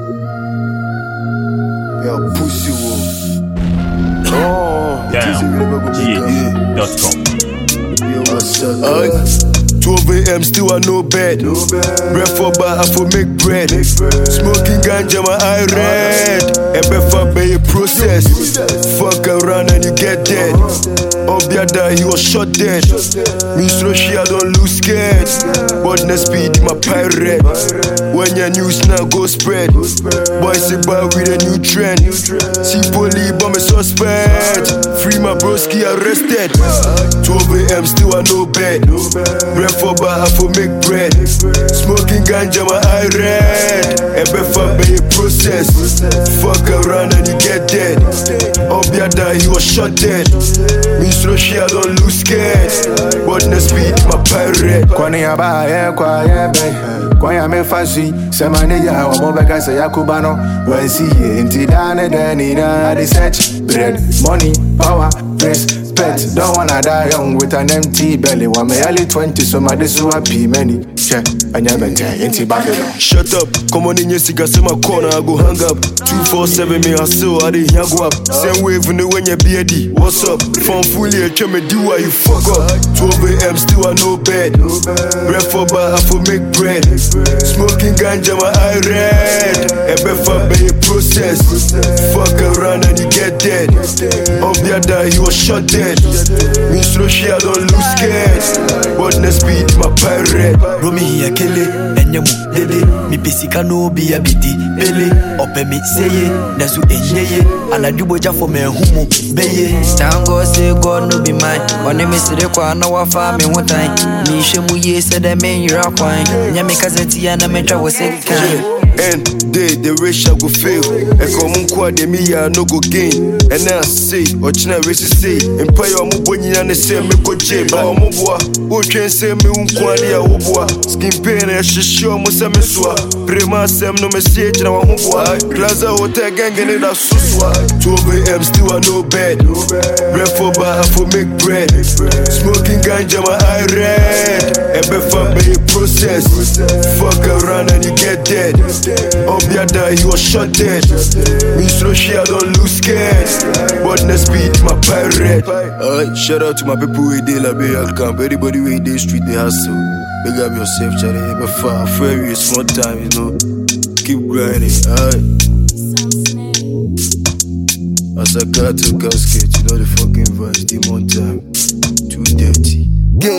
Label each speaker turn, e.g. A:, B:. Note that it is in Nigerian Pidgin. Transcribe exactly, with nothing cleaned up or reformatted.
A: Yeah, pussy wo. Oh,
B: Down G A dot com.
A: twelve a m still I no bed. Bread for bar, I for make bread. Smoking ganja, my eye red. And before be a process. Fuck around and you get dead. Obiada, he was shot dead. Means Russia, don't lose scared. But the speed, my pirate. When your news now go spread. Boys say bad with a new trend. See police, bomb a suspect. Free my broski arrested. twelve a m still I no bed. Bread for bar, I for make bread. Smoking ganja, my eye red. And before be a process. Fuck around and you get dead. Obiada, he was shot dead. Means Russia, don't lose scared. But the speed, my pirate.
C: Kwani abaye kwa yebe Kwani me fasi Semane ya wabobeka se yakubano Wensi ye inti dane deni da I search bread, money, power, respect. Don't wanna die young with an empty belly. One me early twenty, so my this so happy many. Che, I never tell inti Babylon.
A: Shut up, come on in your cigar, say my corner, I go hang up. two four seven me hustle, I did go up. Same wave when you when you B A D. What's up? From fully a me do why you fuck up. twelve a m still I no bed. Bread for bar, I for make bread. Smoking ganja, my eye red. And before be a process. Fuck around and you get dead. Obiada, he was shot dead. Means Russia, don't lose scared. But the speed, my pirate.
D: Romi here kele, enyemu dede. Mi pesika no be a biti bele. Ope mi seye, nazu enyeye. Anaduboja for me humu beye.
E: Tango say God no be mine. One me sire kwa na wafa me one time. Mi shemu ye said I mean you're a quine. Nyame kazeti and I metra was sick kind.
A: And they, the race shall go fail. And come on, quad, me, I no go gain. And now say, or China race say, Empire Muboni and the same me go jail. But I'm boa, who can say me unquadia, Oboa, skin pain, and she show Mosamesua. Prema Sam no message, and I'm boa. Plaza Hotel gang and it as Suswa. twelve a m still I no bed. Bread for bar, I for make bread. Smoking ganja, my eye red. And before be a process. Fuck around and you get dead. Obiada, he was shot dead. Means Russia, don't lose scared. But the speed, my pirate. Alright, shout out to my people who they la be at camp. Everybody who they street, they hustle. Big up yourself, Charlie. But far, very small time, you know. Keep grinding, alright. As I got to casket, you know the fucking vibes, demon time. Too dirty.